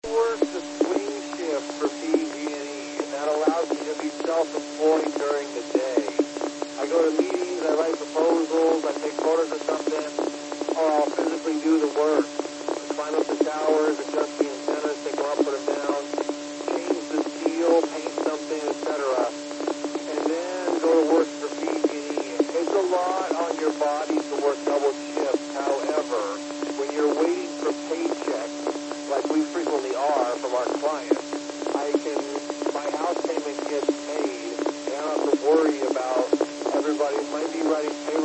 work the swing shift for PG&E, and that allows me to be self-employed during the day. I go to meetings, I write proposals, I take photos of something, or I'll physically do the work. Climb up the towers, adjust the antennas, take them up, put them down, change the steel, paint something, etc. And then go to work for PG&E. It takes a lot on your body to work double shifts. However, when you're waiting for paychecks, like we frequently are from our clients, my house payment gets paid, and I don't have to worry about everybody might be writing paychecks